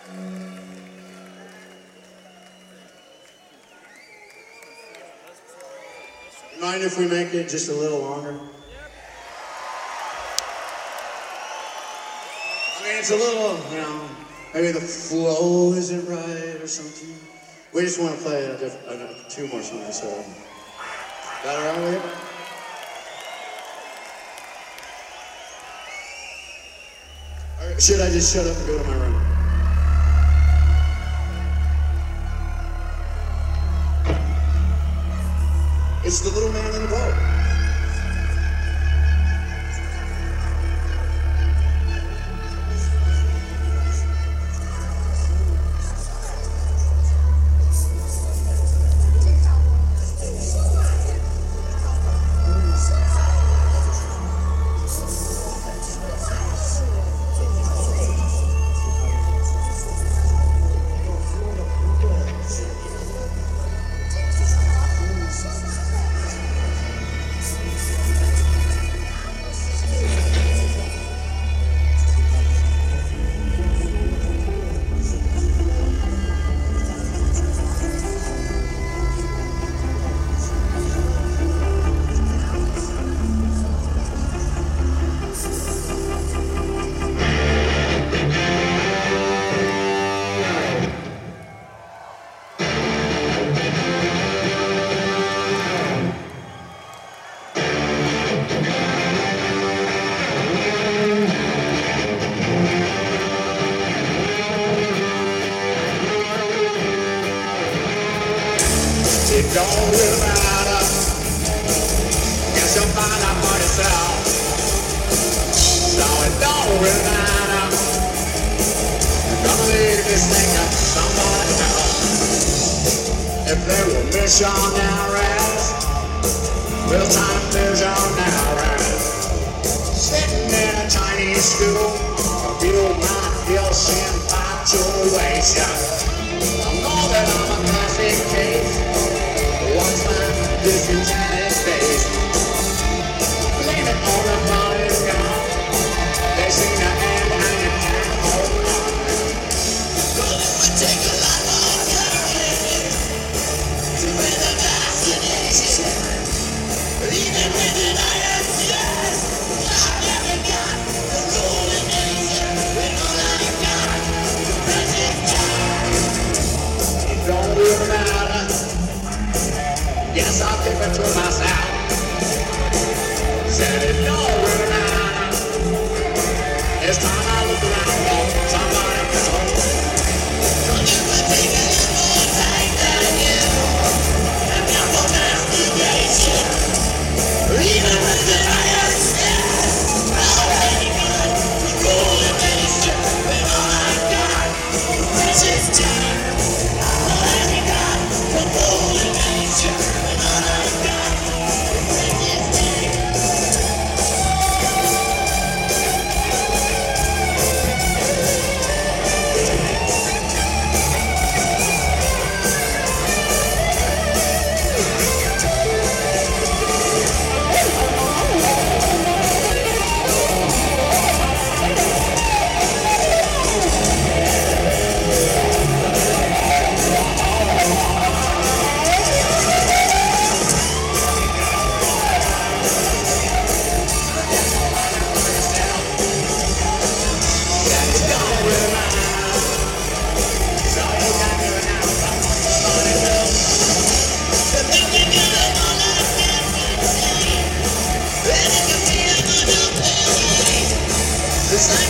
Mind if we make it just a little longer? I mean, it's a little, maybe the flow isn't right or something. We just want to play two more songs, so. That all right with you? Or should I just shut up and go to my room? It's the little man in the boat. It don't really matter. Guess you'll find out for yourself. So it don't really matter. You're gonna leave this thing up to somebody else. If they were missionaries, real-time visionaries, sitting in a Chinese school, a few miles infatuation. I know that I'm a classic case. Once my vision's in his face, blame it on the body God. They seen the end and you can't hold on. Well, it would take a lot more courage to win the vaccination. Even with an iron fist, I never got the golden nation. When all I got was this time. It don't really matter. Yes, I'll keep it to myself. Said it don't really matter. It's time I look around for somebody else. Don't you would take a little more time than you. And now for masturbation. Even with the iron fist, I'll already got the golden nation. When all I got was this time. I'll already got the golden nation. This